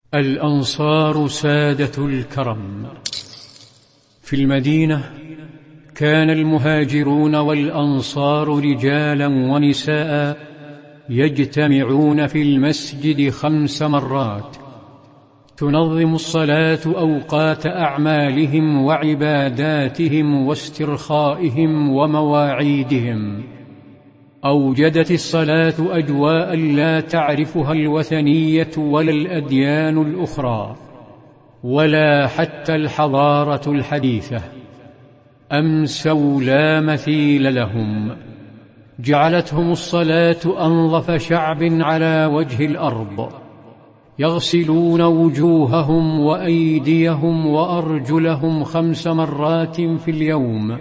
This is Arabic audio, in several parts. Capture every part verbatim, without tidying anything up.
الأنصار سادة الكرم. في المدينة كان المهاجرون والأنصار رجالا ونساء يجتمعون في المسجد خمس مرات، تنظم الصلاة أوقات أعمالهم وعباداتهم واسترخائهم ومواعيدهم. أوجدت الصلاة أجواء لا تعرفها الوثنية ولا الأديان الأخرى ولا حتى الحضارة الحديثة. أمسوا لا مثيل لهم، جعلتهم الصلاة أنظف شعب على وجه الأرض، يغسلون وجوههم وأيديهم وأرجلهم خمس مرات في اليوم،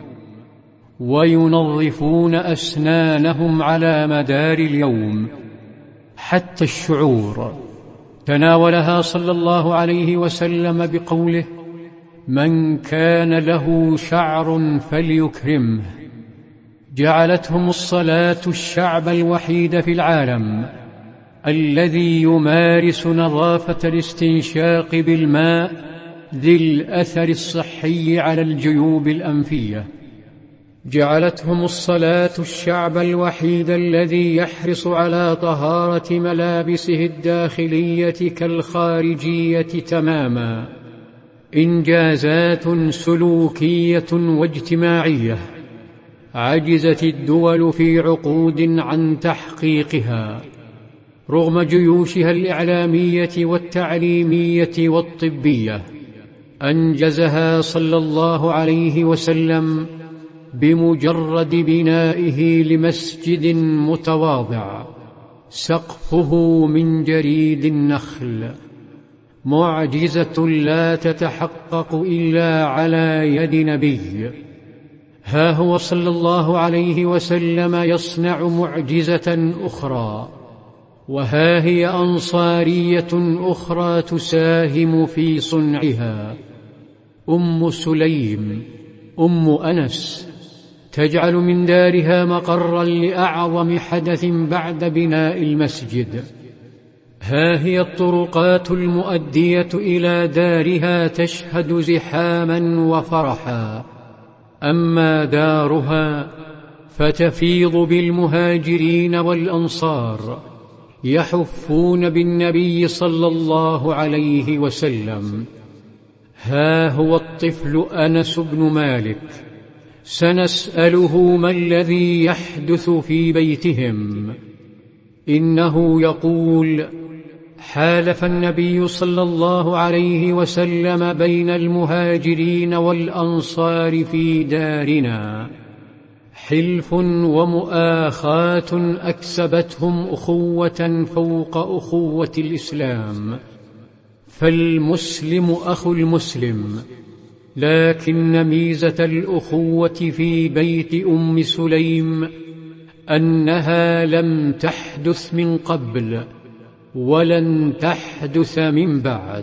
وينظفون أسنانهم على مدار اليوم. حتى الشعور تناولها صلى الله عليه وسلم بقوله: من كان له شعر فليكرمه. جعلتهم الصلاة الشعب الوحيد في العالم الذي يمارس نظافة الاستنشاق بالماء ذي الأثر الصحي على الجيوب الأنفية. جعلتهم الصلاة الشعب الوحيد الذي يحرص على طهارة ملابسه الداخلية كالخارجية تماما. إنجازات سلوكية واجتماعية عجزت الدول في عقود عن تحقيقها، رغم جيوشها الإعلامية والتعليمية والطبية. أنجزها صلى الله عليه وسلم بمجرد بنائه لمسجد متواضع سقفه من جريد النخل، معجزة لا تتحقق إلا على يد نبي. ها هو صلى الله عليه وسلم يصنع معجزة أخرى، وها هي أنصارية أخرى تساهم في صنعها. أم سليم أم أنس تجعل من دارها مقرا لأعظم حدث بعد بناء المسجد. ها هي الطرقات المؤدية إلى دارها تشهد زحاما وفرحا، أما دارها فتفيض بالمهاجرين والأنصار يحفون بالنبي صلى الله عليه وسلم. ها هو الطفل أنس بن مالك، سنسأله ما الذي يحدث في بيتهم. إنه يقول: حالف النبي صلى الله عليه وسلم بين المهاجرين والأنصار في دارنا، حلف ومؤاخاة أكسبتهم أخوة فوق أخوة الإسلام. فالمسلم أخو المسلم، لكن ميزة الأخوة في بيت أم سليم أنها لم تحدث من قبل ولن تحدث من بعد.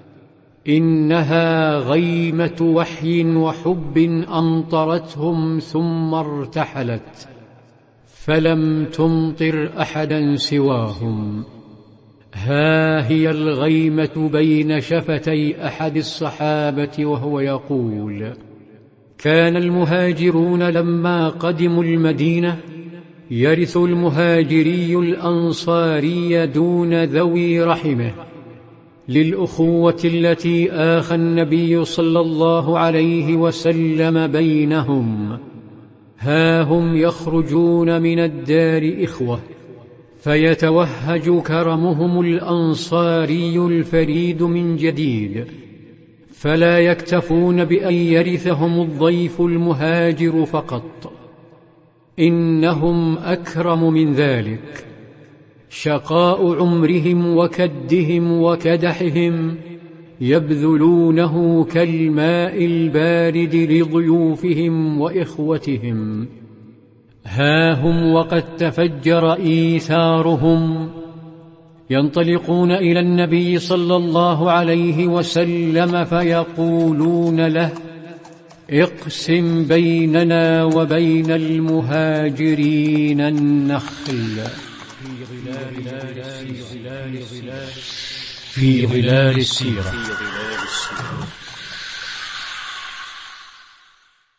إنها غيمة وحي وحب أمطرتهم ثم ارتحلت، فلم تمطر أحدا سواهم. ها هي الغيمة بين شفتي أحد الصحابة وهو يقول: كان المهاجرون لما قدموا المدينة يرث المهاجري الأنصاري دون ذوي رحمه، للأخوة التي آخى النبي صلى الله عليه وسلم بينهم. ها هم يخرجون من الدار إخوة، فيتوهج كرمهم الأنصاري الفريد من جديد، فلا يكتفون بأن يرثهم الضيف المهاجر فقط، إنهم أكرم من ذلك. شقاء عمرهم وكدهم وكدحهم يبذلونه كالماء البارد لضيوفهم وإخوتهم. ها هم وقد تفجر إيثارهم، ينطلقون إلى النبي صلى الله عليه وسلم فيقولون له: اقسم بيننا وبين المهاجرين النخل. في ظلال السيرة.